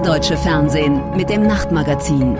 Deutsche Fernsehen mit dem Nachtmagazin.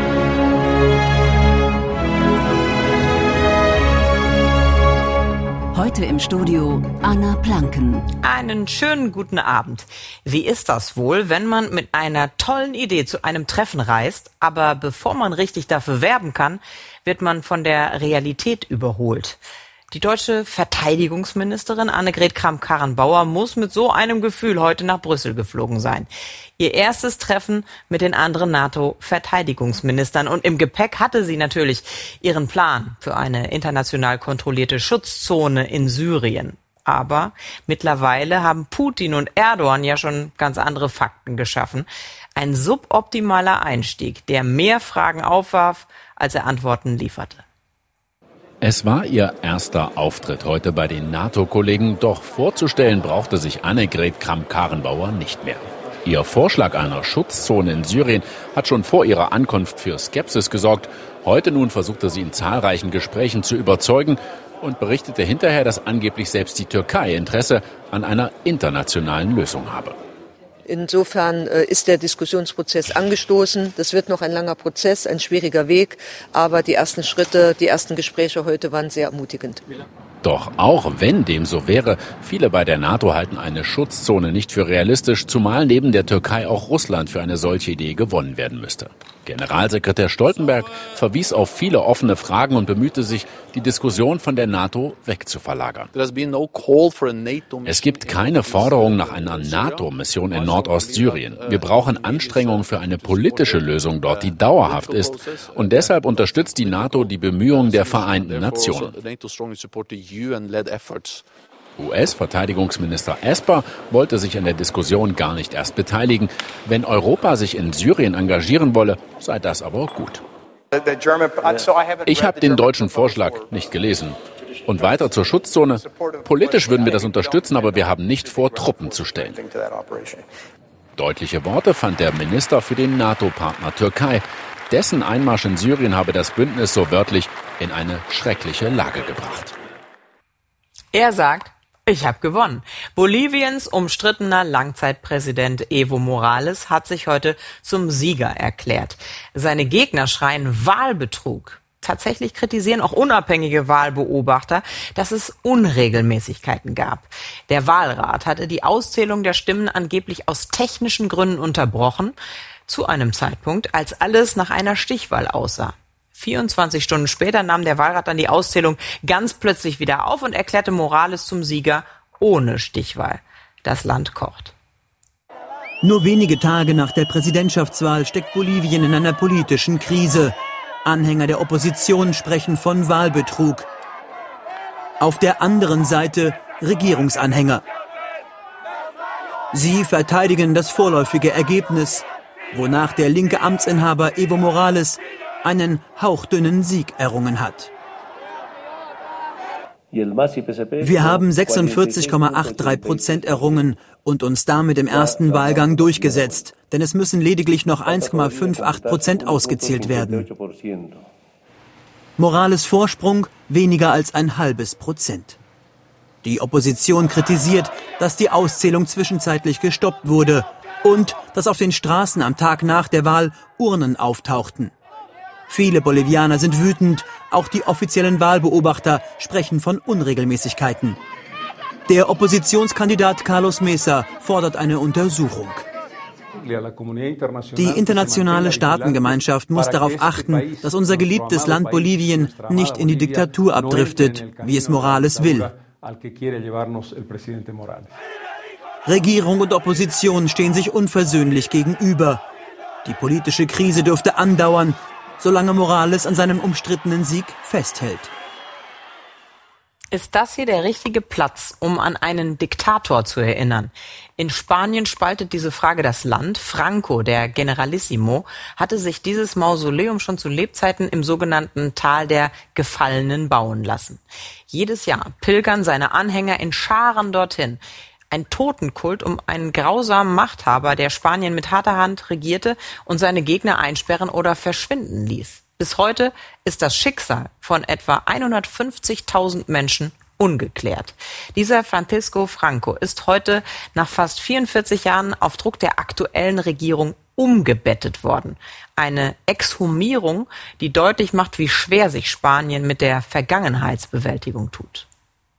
Heute im Studio Anna Planken. Einen schönen guten Abend. Wie ist das wohl, wenn man mit einer tollen Idee zu einem Treffen reist, aber bevor man richtig dafür werben kann, wird man von der Realität überholt? Die deutsche Verteidigungsministerin Annegret Kramp-Karrenbauer muss mit so einem Gefühl heute nach Brüssel geflogen sein. Ihr erstes Treffen mit den anderen NATO-Verteidigungsministern. Und im Gepäck hatte sie natürlich ihren Plan für eine international kontrollierte Schutzzone in Syrien. Aber mittlerweile haben Putin und Erdogan ja schon ganz andere Fakten geschaffen. Ein suboptimaler Einstieg, der mehr Fragen aufwarf, als er Antworten lieferte. Es war ihr erster Auftritt heute bei den NATO-Kollegen, doch vorzustellen brauchte sich Annegret Kramp-Karrenbauer nicht mehr. Ihr Vorschlag einer Schutzzone in Syrien hat schon vor ihrer Ankunft für Skepsis gesorgt. Heute nun versuchte sie in zahlreichen Gesprächen zu überzeugen und berichtete hinterher, dass angeblich selbst die Türkei Interesse an einer internationalen Lösung habe. Insofern ist der Diskussionsprozess angestoßen. Das wird noch ein langer Prozess, ein schwieriger Weg. Aber die ersten Schritte, die ersten Gespräche heute waren sehr ermutigend. Doch auch wenn dem so wäre, viele bei der NATO halten eine Schutzzone nicht für realistisch, zumal neben der Türkei auch Russland für eine solche Idee gewonnen werden müsste. Generalsekretär Stoltenberg verwies auf viele offene Fragen und bemühte sich, die Diskussion von der NATO wegzuverlagern. Es gibt keine Forderung nach einer NATO-Mission in Nordostsyrien. Wir brauchen Anstrengungen für eine politische Lösung dort, die dauerhaft ist. Und deshalb unterstützt die NATO die Bemühungen der Vereinten Nationen. US-Verteidigungsminister Esper wollte sich an der Diskussion gar nicht erst beteiligen. Wenn Europa sich in Syrien engagieren wolle, sei das aber gut. Ich habe den deutschen Vorschlag nicht gelesen. Und weiter zur Schutzzone. Politisch würden wir das unterstützen, aber wir haben nicht vor, Truppen zu stellen. Deutliche Worte fand der Minister für den NATO-Partner Türkei. Dessen Einmarsch in Syrien habe das Bündnis so wörtlich in eine schreckliche Lage gebracht. Er sagt, ich habe gewonnen. Boliviens umstrittener Langzeitpräsident Evo Morales hat sich heute zum Sieger erklärt. Seine Gegner schreien Wahlbetrug. Tatsächlich kritisieren auch unabhängige Wahlbeobachter, dass es Unregelmäßigkeiten gab. Der Wahlrat hatte die Auszählung der Stimmen angeblich aus technischen Gründen unterbrochen, zu einem Zeitpunkt, als alles nach einer Stichwahl aussah. 24 Stunden später nahm der Wahlrat dann die Auszählung ganz plötzlich wieder auf und erklärte Morales zum Sieger ohne Stichwahl. Das Land kocht. Nur wenige Tage nach der Präsidentschaftswahl steckt Bolivien in einer politischen Krise. Anhänger der Opposition sprechen von Wahlbetrug. Auf der anderen Seite Regierungsanhänger. Sie verteidigen das vorläufige Ergebnis, wonach der linke Amtsinhaber Evo Morales einen hauchdünnen Sieg errungen hat. Wir haben 46,83% errungen und uns damit im ersten Wahlgang durchgesetzt, denn es müssen lediglich noch 1,58% ausgezählt werden. Morales Vorsprung weniger als ein halbes Prozent. Die Opposition kritisiert, dass die Auszählung zwischenzeitlich gestoppt wurde und dass auf den Straßen am Tag nach der Wahl Urnen auftauchten. Viele Bolivianer sind wütend, auch die offiziellen Wahlbeobachter sprechen von Unregelmäßigkeiten. Der Oppositionskandidat Carlos Mesa fordert eine Untersuchung. Die internationale Staatengemeinschaft muss darauf achten, dass unser geliebtes Land Bolivien nicht in die Diktatur abdriftet, wie es Morales will. Regierung und Opposition stehen sich unversöhnlich gegenüber. Die politische Krise dürfte andauern, solange Morales an seinem umstrittenen Sieg festhält. Ist das hier der richtige Platz, um an einen Diktator zu erinnern? In Spanien spaltet diese Frage das Land. Franco, der Generalissimo, hatte sich dieses Mausoleum schon zu Lebzeiten im sogenannten Tal der Gefallenen bauen lassen. Jedes Jahr pilgern seine Anhänger in Scharen dorthin. Ein Totenkult um einen grausamen Machthaber, der Spanien mit harter Hand regierte und seine Gegner einsperren oder verschwinden ließ. Bis heute ist das Schicksal von etwa 150.000 Menschen ungeklärt. Dieser Francisco Franco ist heute nach fast 44 Jahren auf Druck der aktuellen Regierung umgebettet worden. Eine Exhumierung, die deutlich macht, wie schwer sich Spanien mit der Vergangenheitsbewältigung tut.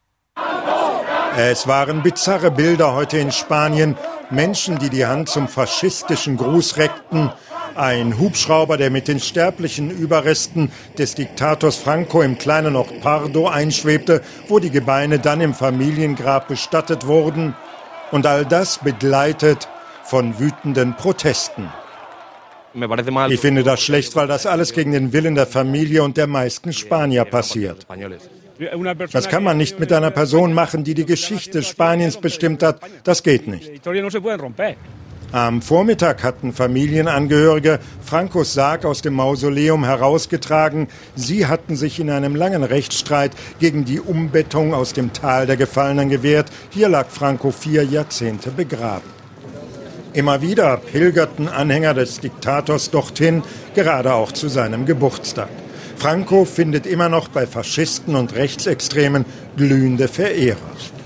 Es waren bizarre Bilder heute in Spanien. Menschen, die die Hand zum faschistischen Gruß reckten. Ein Hubschrauber, der mit den sterblichen Überresten des Diktators Franco im kleinen Ort Pardo einschwebte, wo die Gebeine dann im Familiengrab bestattet wurden. Und all das begleitet von wütenden Protesten. Ich finde das schlecht, weil das alles gegen den Willen der Familie und der meisten Spanier passiert. Das kann man nicht mit einer Person machen, die die Geschichte Spaniens bestimmt hat. Das geht nicht. Am Vormittag hatten Familienangehörige Francos Sarg aus dem Mausoleum herausgetragen. Sie hatten sich in einem langen Rechtsstreit gegen die Umbettung aus dem Tal der Gefallenen gewehrt. Hier lag Franco 4 Jahrzehnte begraben. Immer wieder pilgerten Anhänger des Diktators dorthin, gerade auch zu seinem Geburtstag. Franco findet immer noch bei Faschisten und Rechtsextremen glühende Verehrer.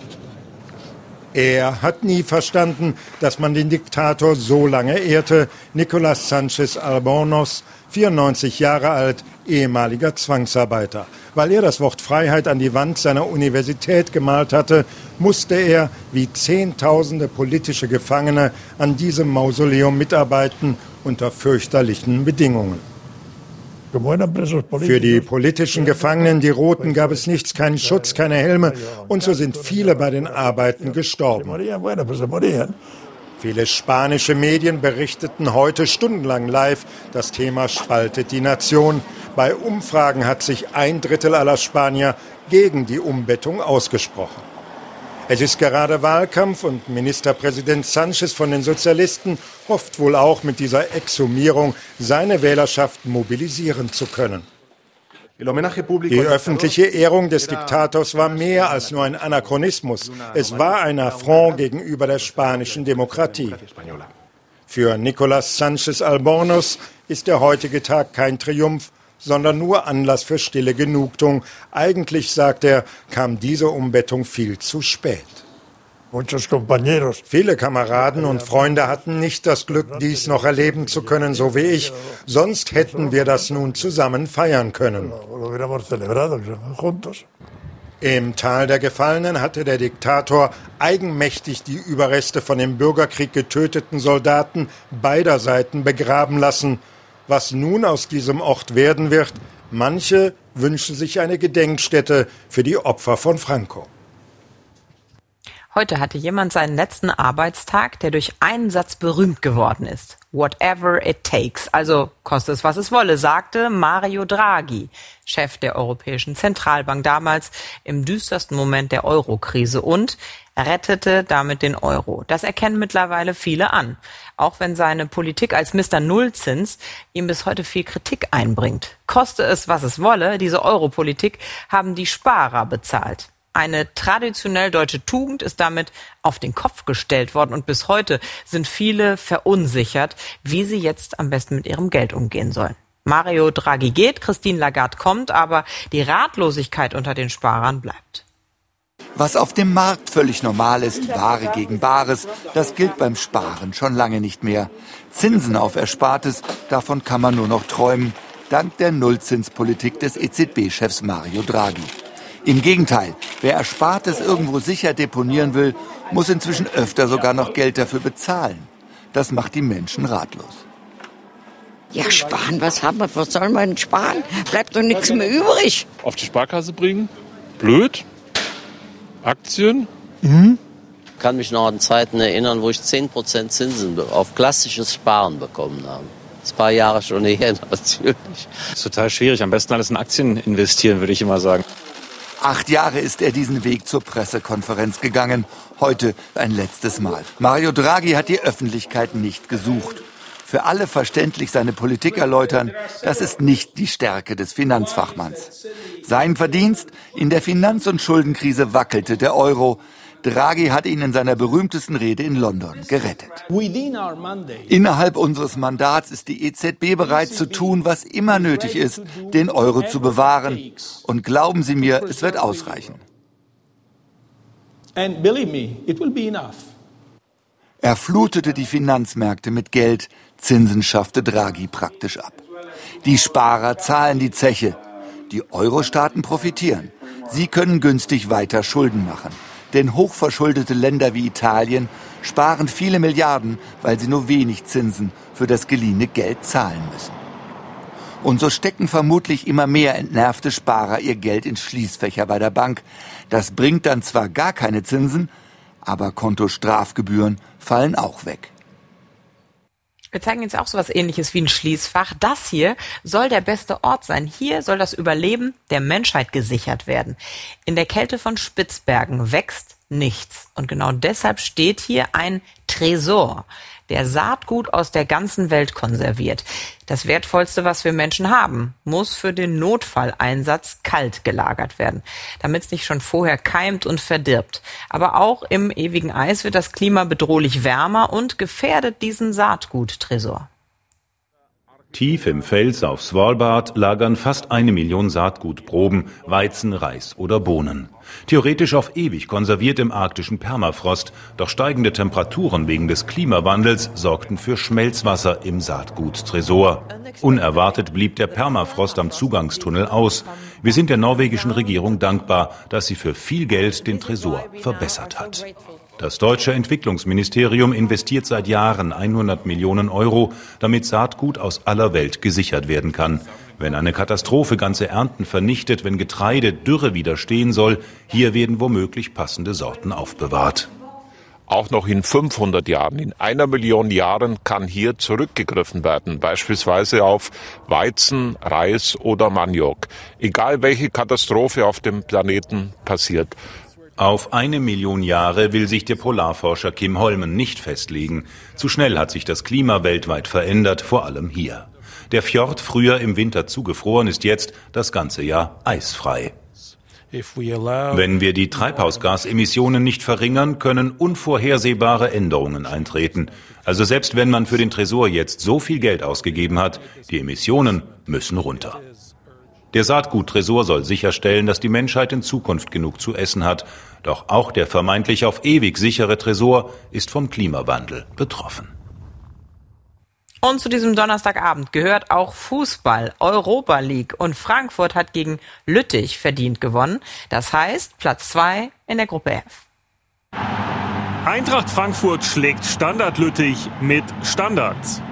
Er hat nie verstanden, dass man den Diktator so lange ehrte. Nicolás Sánchez Albornoz, 94 Jahre alt, ehemaliger Zwangsarbeiter. Weil er das Wort Freiheit an die Wand seiner Universität gemalt hatte, musste er, wie Zehntausende politische Gefangene, an diesem Mausoleum mitarbeiten unter fürchterlichen Bedingungen. Für die politischen Gefangenen, die Roten, gab es nichts, keinen Schutz, keine Helme. Und so sind viele bei den Arbeiten gestorben. Viele spanische Medien berichteten heute stundenlang live, das Thema spaltet die Nation. Bei Umfragen hat sich 1/3 aller Spanier gegen die Umbettung ausgesprochen. Es ist gerade Wahlkampf und Ministerpräsident Sánchez von den Sozialisten hofft wohl auch mit dieser Exhumierung seine Wählerschaft mobilisieren zu können. Die öffentliche Ehrung des Diktators war mehr als nur ein Anachronismus. Es war ein Affront gegenüber der spanischen Demokratie. Für Nicolás Sánchez Albornoz ist der heutige Tag kein Triumph, sondern nur Anlass für stille Genugtuung. Eigentlich, sagt er, kam diese Umbettung viel zu spät. Viele Kameraden und Freunde hatten nicht das Glück, dies noch erleben zu können, so wie ich. Sonst hätten wir das nun zusammen feiern können. Im Tal der Gefallenen hatte der Diktator eigenmächtig die Überreste von im Bürgerkrieg getöteten Soldaten beider Seiten begraben lassen. Was nun aus diesem Ort werden wird, manche wünschen sich eine Gedenkstätte für die Opfer von Franco. Heute hatte jemand seinen letzten Arbeitstag, der durch einen Satz berühmt geworden ist. Whatever it takes, also koste es, was es wolle, sagte Mario Draghi, Chef der Europäischen Zentralbank, damals im düstersten Moment der Euro-Krise und rettete damit den Euro. Das erkennen mittlerweile viele an, auch wenn seine Politik als Mr. Nullzins ihm bis heute viel Kritik einbringt. Koste es, was es wolle, diese Euro-Politik haben die Sparer bezahlt. Eine traditionell deutsche Tugend ist damit auf den Kopf gestellt worden und bis heute sind viele verunsichert, wie sie jetzt am besten mit ihrem Geld umgehen sollen. Mario Draghi geht, Christine Lagarde kommt, aber die Ratlosigkeit unter den Sparern bleibt. Was auf dem Markt völlig normal ist, Ware gegen Bares, das gilt beim Sparen schon lange nicht mehr. Zinsen auf Erspartes, davon kann man nur noch träumen, dank der Nullzinspolitik des EZB-Chefs Mario Draghi. Im Gegenteil, wer Erspartes irgendwo sicher deponieren will, muss inzwischen öfter sogar noch Geld dafür bezahlen. Das macht die Menschen ratlos. Ja, sparen, was haben wir? Was soll man denn sparen? Bleibt doch nichts mehr übrig. Auf die Sparkasse bringen? Blöd. Aktien? Ich kann mich noch an Zeiten erinnern, wo ich 10% Zinsen auf klassisches Sparen bekommen habe. Das ist ein paar Jahre schon her, natürlich. Das ist total schwierig. Am besten alles in Aktien investieren, würde ich immer sagen. 8 Jahre ist er diesen Weg zur Pressekonferenz gegangen. Heute ein letztes Mal. Mario Draghi hat die Öffentlichkeit nicht gesucht. Für alle verständlich seine Politik erläutern, das ist nicht die Stärke des Finanzfachmanns. Sein Verdienst? In der Finanz- und Schuldenkrise wackelte der Euro. Draghi hat ihn in seiner berühmtesten Rede in London gerettet. Innerhalb unseres Mandats ist die EZB bereit zu tun, was immer nötig ist, den Euro zu bewahren. Und glauben Sie mir, es wird ausreichen. Er flutete die Finanzmärkte mit Geld, Zinsen schaffte Draghi praktisch ab. Die Sparer zahlen die Zeche. Die Euro-Staaten profitieren. Sie können günstig weiter Schulden machen. Denn hochverschuldete Länder wie Italien sparen viele Milliarden, weil sie nur wenig Zinsen für das geliehene Geld zahlen müssen. Und so stecken vermutlich immer mehr entnervte Sparer ihr Geld in Schließfächer bei der Bank. Das bringt dann zwar gar keine Zinsen, aber Kontostrafgebühren fallen auch weg. Wir zeigen jetzt auch so was Ähnliches wie ein Schließfach. Das hier soll der beste Ort sein. Hier soll das Überleben der Menschheit gesichert werden. In der Kälte von Spitzbergen wächst nichts. Und genau deshalb steht hier ein Tresor, der Saatgut aus der ganzen Welt konserviert. Das Wertvollste, was wir Menschen haben, muss für den Notfalleinsatz kalt gelagert werden, damit es nicht schon vorher keimt und verdirbt. Aber auch im ewigen Eis wird das Klima bedrohlich wärmer und gefährdet diesen Saatguttresor. Tief im Fels auf Svalbard lagern fast 1 Million Saatgutproben, Weizen, Reis oder Bohnen. Theoretisch auf ewig konserviert im arktischen Permafrost, doch steigende Temperaturen wegen des Klimawandels sorgten für Schmelzwasser im Saatguttresor. Unerwartet blieb der Permafrost am Zugangstunnel aus. Wir sind der norwegischen Regierung dankbar, dass sie für viel Geld den Tresor verbessert hat. Das deutsche Entwicklungsministerium investiert seit Jahren 100 Millionen Euro, damit Saatgut aus aller Welt gesichert werden kann. Wenn eine Katastrophe ganze Ernten vernichtet, wenn Getreide Dürre widerstehen soll, hier werden womöglich passende Sorten aufbewahrt. Auch noch in 500 Jahren, in 1 Million Jahren kann hier zurückgegriffen werden, beispielsweise auf Weizen, Reis oder Maniok. Egal welche Katastrophe auf dem Planeten passiert. Auf 1 Million Jahre will sich der Polarforscher Kim Holmen nicht festlegen. Zu schnell hat sich das Klima weltweit verändert, vor allem hier. Der Fjord, früher im Winter zugefroren, ist jetzt das ganze Jahr eisfrei. Wenn wir die Treibhausgasemissionen nicht verringern, können unvorhersehbare Änderungen eintreten. Also selbst wenn man für den Tresor jetzt so viel Geld ausgegeben hat, die Emissionen müssen runter. Der Saatguttresor soll sicherstellen, dass die Menschheit in Zukunft genug zu essen hat. Doch auch der vermeintlich auf ewig sichere Tresor ist vom Klimawandel betroffen. Und zu diesem Donnerstagabend gehört auch Fußball, Europa League. Und Frankfurt hat gegen Lüttich verdient gewonnen. Das heißt Platz 2 in der Gruppe F. Eintracht Frankfurt schlägt Standard Lüttich mit Standards.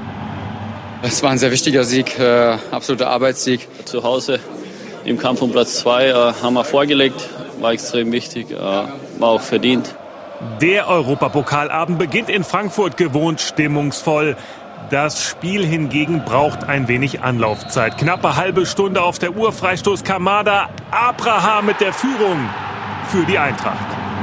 Es war ein sehr wichtiger Sieg, absoluter Arbeitssieg. Zu Hause im Kampf um Platz 2 haben wir vorgelegt, war extrem wichtig, war auch verdient. Der Europapokalabend beginnt in Frankfurt gewohnt stimmungsvoll. Das Spiel hingegen braucht ein wenig Anlaufzeit. Knappe halbe Stunde auf der Uhr, Freistoß Kamada, Abraham mit der Führung für die Eintracht.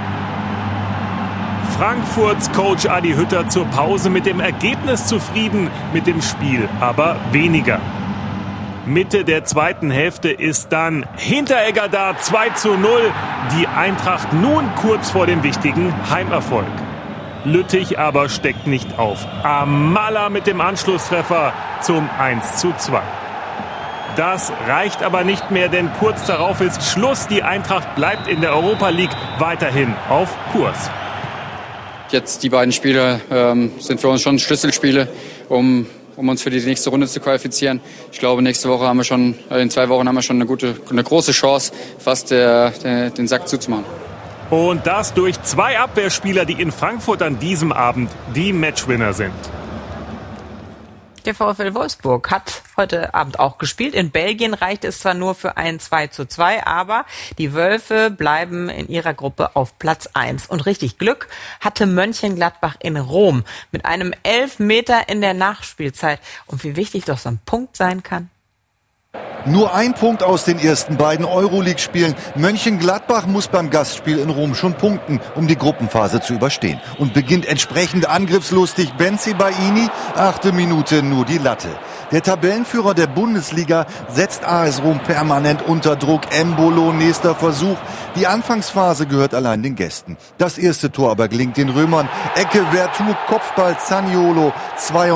Frankfurts Coach Adi Hütter zur Pause mit dem Ergebnis zufrieden, mit dem Spiel aber weniger. Mitte der zweiten Hälfte ist dann Hinteregger da, 2:0. Die Eintracht nun kurz vor dem wichtigen Heimerfolg. Lüttich aber steckt nicht auf. Amala mit dem Anschlusstreffer zum 1:2. Das reicht aber nicht mehr, denn kurz darauf ist Schluss. Die Eintracht bleibt in der Europa League weiterhin auf Kurs. Jetzt die beiden Spiele sind für uns schon Schlüsselspiele, um uns für die nächste Runde zu qualifizieren. Ich glaube, nächste Woche haben wir schon, in 2 Wochen haben wir schon eine große Chance, fast den Sack zuzumachen. Und das durch 2 Abwehrspieler, die in Frankfurt an diesem Abend die Matchwinner sind. Der VfL Wolfsburg hat heute Abend auch gespielt. In Belgien reicht es zwar nur für ein 2:2, aber die Wölfe bleiben in ihrer Gruppe auf Platz 1. Und richtig Glück hatte Mönchengladbach in Rom mit einem Elfmeter in der Nachspielzeit. Und wie wichtig doch so ein Punkt sein kann. Nur ein Punkt aus den ersten beiden Euroleague-Spielen. Mönchengladbach muss beim Gastspiel in Rom schon punkten, um die Gruppenphase zu überstehen. Und beginnt entsprechend angriffslustig Bensebaini, 8. Minute nur die Latte. Der Tabellenführer der Bundesliga setzt AS Rom permanent unter Druck. Embolo, nächster Versuch. Die Anfangsphase gehört allein den Gästen. Das erste Tor aber gelingt den Römern. Ecke, Vertu, Kopfball, Zaniolo,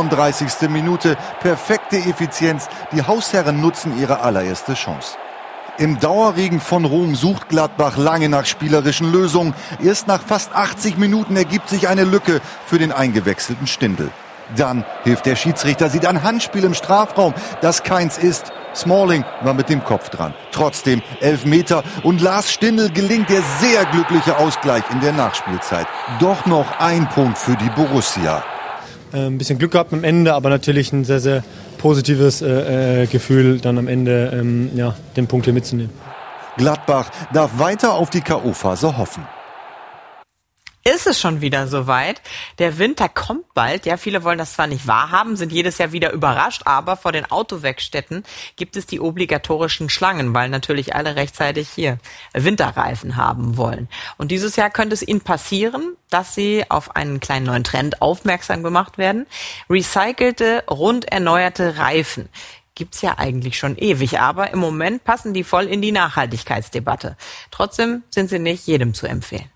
32. Minute. Perfekte Effizienz. Die Hausherren nutzen ihre allererste Chance. Im Dauerregen von Rom sucht Gladbach lange nach spielerischen Lösungen. Erst nach fast 80 Minuten ergibt sich eine Lücke für den eingewechselten Stindl. Dann hilft der Schiedsrichter, sieht ein Handspiel im Strafraum, das keins ist. Smalling war mit dem Kopf dran. Trotzdem 11 Meter und Lars Stindl gelingt der sehr glückliche Ausgleich in der Nachspielzeit. Doch noch ein Punkt für die Borussia. Ein bisschen Glück gehabt am Ende, aber natürlich ein sehr, sehr positives Gefühl, dann am Ende den Punkt hier mitzunehmen. Gladbach darf weiter auf die K.O.-Phase hoffen. Ist es schon wieder soweit? Der Winter kommt bald. Ja, viele wollen das zwar nicht wahrhaben, sind jedes Jahr wieder überrascht, aber vor den Autowerkstätten gibt es die obligatorischen Schlangen, weil natürlich alle rechtzeitig hier Winterreifen haben wollen. Und dieses Jahr könnte es ihnen passieren, dass sie auf einen kleinen neuen Trend aufmerksam gemacht werden. Recycelte, rund erneuerte Reifen. Gibt's ja eigentlich schon ewig, aber im Moment passen die voll in die Nachhaltigkeitsdebatte. Trotzdem sind sie nicht jedem zu empfehlen.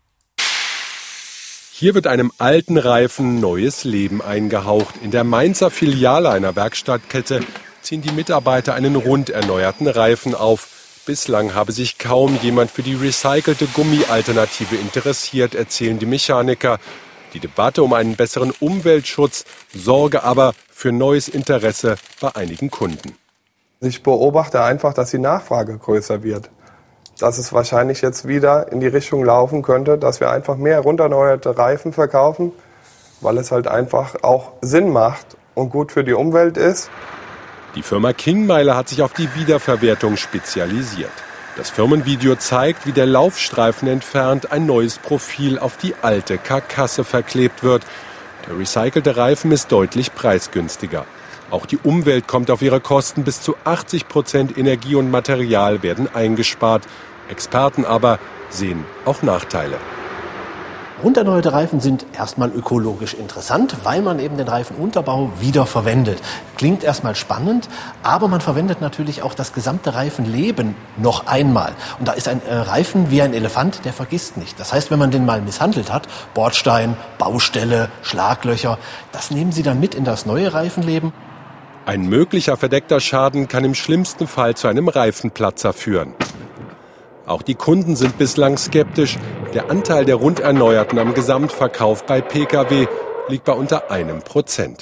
Hier wird einem alten Reifen neues Leben eingehaucht. In der Mainzer Filiale einer Werkstattkette ziehen die Mitarbeiter einen rund erneuerten Reifen auf. Bislang habe sich kaum jemand für die recycelte Gummialternative interessiert, erzählen die Mechaniker. Die Debatte um einen besseren Umweltschutz sorge aber für neues Interesse bei einigen Kunden. Ich beobachte einfach, dass die Nachfrage größer wird. Dass es wahrscheinlich jetzt wieder in die Richtung laufen könnte, dass wir einfach mehr runderneuerte Reifen verkaufen, weil es halt einfach auch Sinn macht und gut für die Umwelt ist. Die Firma Kingmeiler hat sich auf die Wiederverwertung spezialisiert. Das Firmenvideo zeigt, wie der Laufstreifen entfernt ein neues Profil auf die alte Karkasse verklebt wird. Der recycelte Reifen ist deutlich preisgünstiger. Auch die Umwelt kommt auf ihre Kosten. Bis zu 80% Energie und Material werden eingespart. Experten aber sehen auch Nachteile. Runderneuerte Reifen sind erstmal ökologisch interessant, weil man eben den Reifenunterbau wieder verwendet. Klingt erstmal spannend, aber man verwendet natürlich auch das gesamte Reifenleben noch einmal. Und da ist ein Reifen wie ein Elefant, der vergisst nicht. Das heißt, wenn man den mal misshandelt hat, Bordstein, Baustelle, Schlaglöcher, das nehmen Sie dann mit in das neue Reifenleben. Ein möglicher verdeckter Schaden kann im schlimmsten Fall zu einem Reifenplatzer führen. Auch die Kunden sind bislang skeptisch. Der Anteil der Runderneuerten am Gesamtverkauf bei Pkw liegt bei unter 1%.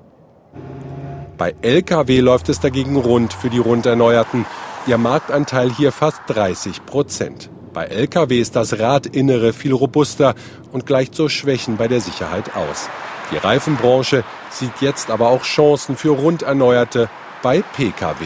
Bei Lkw läuft es dagegen rund für die Runderneuerten. Ihr Marktanteil hier fast 30%. Bei Lkw ist das Radinnere viel robuster und gleicht so Schwächen bei der Sicherheit aus. Die Reifenbranche sieht jetzt aber auch Chancen für Runderneuerte bei Pkw.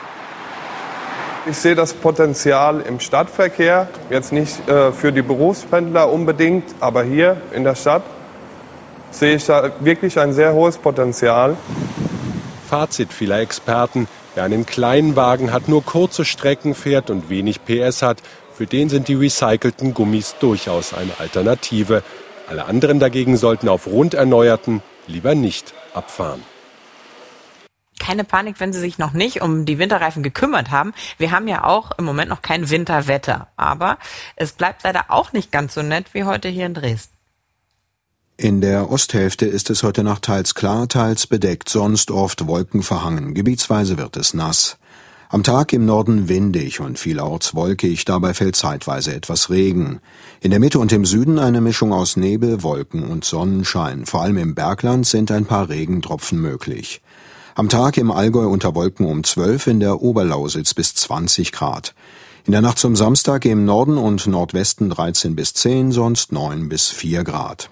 Ich sehe das Potenzial im Stadtverkehr, jetzt nicht für die Berufspendler unbedingt, aber hier in der Stadt sehe ich da wirklich ein sehr hohes Potenzial. Fazit vieler Experten: Wer einen kleinen Wagen hat, nur kurze Strecken fährt und wenig PS hat, für den sind die recycelten Gummis durchaus eine Alternative. Alle anderen dagegen sollten auf Runderneuerten lieber nicht abfahren. Keine Panik, wenn Sie sich noch nicht um die Winterreifen gekümmert haben. Wir haben ja auch im Moment noch kein Winterwetter. Aber es bleibt leider auch nicht ganz so nett wie heute hier in Dresden. In der Osthälfte ist es heute Nacht teils klar, teils bedeckt, sonst oft wolkenverhangen. Gebietsweise wird es nass. Am Tag im Norden windig und vielerorts wolkig, dabei fällt zeitweise etwas Regen. In der Mitte und im Süden eine Mischung aus Nebel, Wolken und Sonnenschein. Vor allem im Bergland sind ein paar Regentropfen möglich. Am Tag im Allgäu unter Wolken um 12, in der Oberlausitz bis 20 Grad. In der Nacht zum Samstag im Norden und Nordwesten 13 bis 10, sonst 9 bis 4 Grad.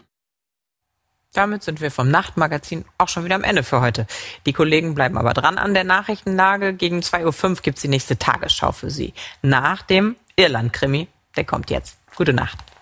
Damit sind wir vom Nachtmagazin auch schon wieder am Ende für heute. Die Kollegen bleiben aber dran an der Nachrichtenlage. Gegen 2.05 Uhr gibt's die nächste Tagesschau für Sie. Nach dem Irland-Krimi, der kommt jetzt. Gute Nacht.